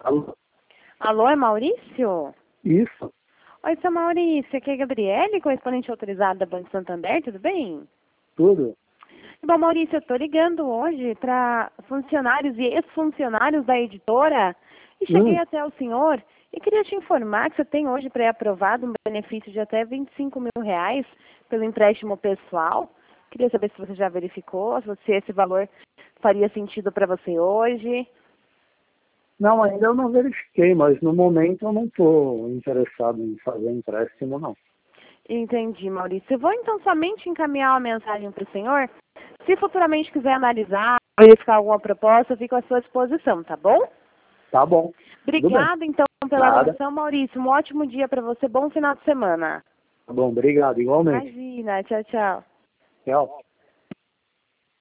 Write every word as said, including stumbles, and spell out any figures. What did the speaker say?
Alô? Alô, é Maurício? Isso, Oi, seu Maurício, aqui é a Gabriele, correspondente autorizada da Banco Santander, tudo bem? tudo. Bom, Maurício, eu estou ligando hoje para funcionários e ex-funcionários da editora e cheguei Hum, até o senhor e queria te informar que você tem hoje pré-aprovado um benefício de até vinte e cinco mil reais pelo empréstimo pessoal. Queria saber se você já verificou, se esse valor faria sentido para você hoje. não, ainda eu não verifiquei, mas no momento eu não estou interessado em fazer empréstimo, não. Entendi, Maurício. Eu vou então somente encaminhar uma mensagem para o senhor. Se futuramente quiser analisar, verificar alguma proposta, eu fico à sua disposição, tá bom? Tá bom, tudo bem. Obrigada, então, pela Nada. atenção, Maurício. Um ótimo dia para você. Bom final de semana. Tá bom, obrigado, igualmente. Imagina. Tchau, tchau. Tchau.